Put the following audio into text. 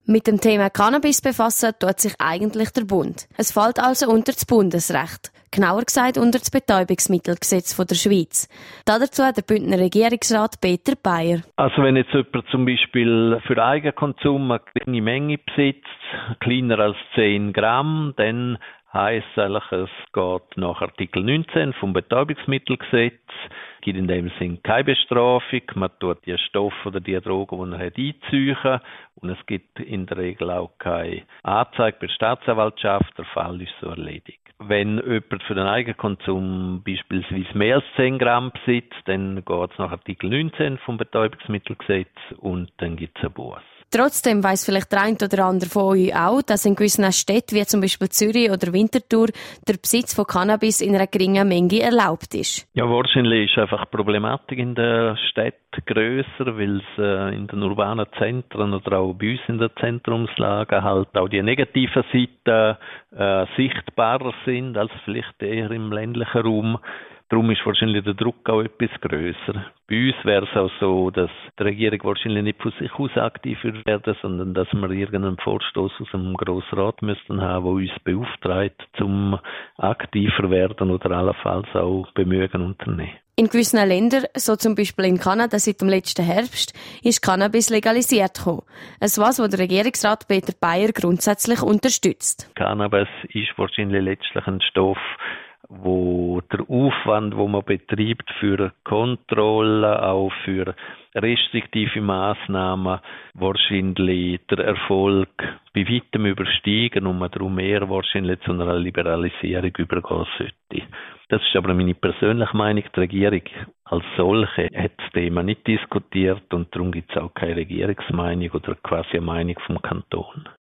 Mit dem Thema Cannabis befassen tut sich eigentlich der Bund. Es fällt also unter das Bundesrecht, genauer gesagt unter das Betäubungsmittelgesetz der Schweiz. Dazu hat der Bündner Regierungsrat Peter Bayer. Also wenn jetzt jemand zum Beispiel für Eigenkonsum eine kleine Menge besitzt, kleiner als 10 Gramm, dann heisst eigentlich, es geht nach Artikel 19 vom Betäubungsmittelgesetz, gibt in dem Sinn keine Bestrafung, man tut die Stoffe oder die Drogen, die er hat, einziehen und es gibt in der Regel auch keine Anzeige bei der Staatsanwaltschaft, der Fall ist so erledigt. Wenn jemand für den Eigenkonsum beispielsweise mehr als 10 Gramm besitzt, dann geht es nach Artikel 19 vom Betäubungsmittelgesetz und dann gibt es eine Busse. Trotzdem weiss vielleicht der eine oder andere von euch auch, dass in gewissen Städten, wie zum Beispiel Zürich oder Winterthur, der Besitz von Cannabis in einer geringen Menge erlaubt ist. Ja, wahrscheinlich ist einfach die Problematik in der Stadt grösser, weil es in den urbanen Zentren oder auch bei uns in der Zentrumslage halt auch die negativen Seiten sichtbarer sind als vielleicht eher im ländlichen Raum. Darum ist wahrscheinlich der Druck auch etwas grösser. Bei uns wäre es auch so, dass die Regierung wahrscheinlich nicht von sich aus aktiv werden, sondern dass wir irgendeinen Vorstoß aus dem Grossen Rat müssten haben, der uns beauftragt, zum aktiver werden oder allenfalls auch Bemühungen unternehmen. In gewissen Ländern, so zum Beispiel in Kanada seit dem letzten Herbst, ist Cannabis legalisiert gekommen. Was der Regierungsrat Peter Bayer grundsätzlich unterstützt. Cannabis ist wahrscheinlich letztlich ein Stoff, wo der Aufwand, wo man betreibt für Kontrolle, auch für restriktive Massnahmen, wahrscheinlich der Erfolg bei weitem übersteigen und man darum eher wahrscheinlich zu einer Liberalisierung übergehen sollte. Das ist aber meine persönliche Meinung. Die Regierung als solche hat das Thema nicht diskutiert und darum gibt es auch keine Regierungsmeinung oder quasi eine Meinung vom Kanton.